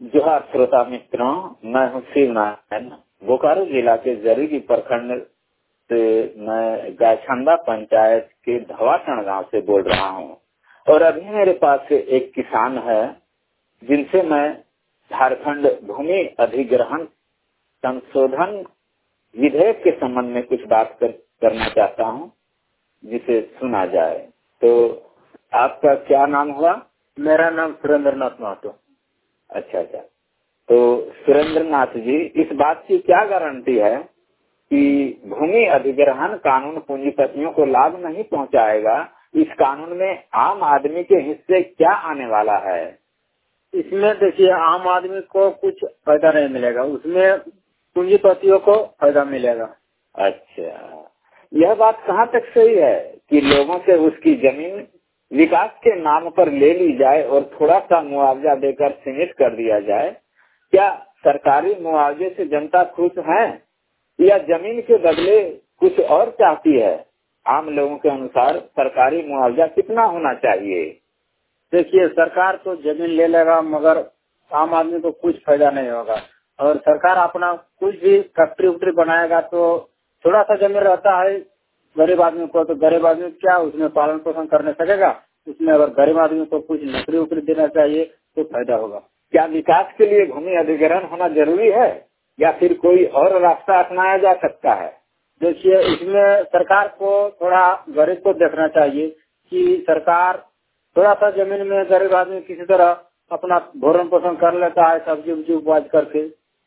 जोहार श्रोता मित्रों, मैं हूँ शिव नारायण। बोकारो जिला के जरीगी प्रखंड से मैं गायछंदा पंचायत के धवाटन गांव से बोल रहा हूँ। और अभी मेरे पास से एक किसान है जिनसे मैं झारखंड भूमि अधिग्रहण संशोधन विधेयक के संबंध में कुछ बात करना चाहता हूँ, जिसे सुना जाए। तो आपका क्या नाम हुआ? मेरा नाम सुरेंद्र नाथ महतो। अच्छा, तो सुरेंद्र नाथ जी, इस बात की क्या गारंटी है कि भूमि अधिग्रहण कानून पूंजीपतियों को लाभ नहीं पहुंचाएगा? इस कानून में आम आदमी के हिस्से क्या आने वाला है? इसमें देखिए, आम आदमी को कुछ फायदा नहीं मिलेगा, उसमें पूंजीपतियों को फायदा मिलेगा। अच्छा, यह बात कहाँ तक सही है कि लोगों से उसकी जमीन विकास के नाम पर ले ली जाए और थोड़ा सा मुआवजा देकर सीमित कर दिया जाए? क्या सरकारी मुआवजे से जनता खुश है या जमीन के बदले कुछ और चाहती है? आम लोगों के अनुसार सरकारी मुआवजा कितना होना चाहिए? देखिए, सरकार तो जमीन ले लेगा मगर आम आदमी को कुछ फायदा नहीं होगा। और सरकार अपना कुछ भी फैक्ट्री उक्ट्री बनाएगा तो थोड़ा सा जमीन रहता है गरीब आदमी को, तो गरीब आदमी क्या उसमें पालन पोषण करने सकेगा? उसमें अगर गरीब आदमी को कुछ नौकरी उकरी देना चाहिए तो फायदा होगा। क्या विकास के लिए भूमि अधिग्रहण होना जरूरी है या फिर कोई और रास्ता अपनाया जा सकता है? देखिए, इसमें सरकार को थोड़ा गरीब को देखना चाहिए कि सरकार थोड़ा सा जमीन में गरीब आदमी किसी तरह अपना भरण पोषण कर लेता है, सब्जी उब्जी उपज करके,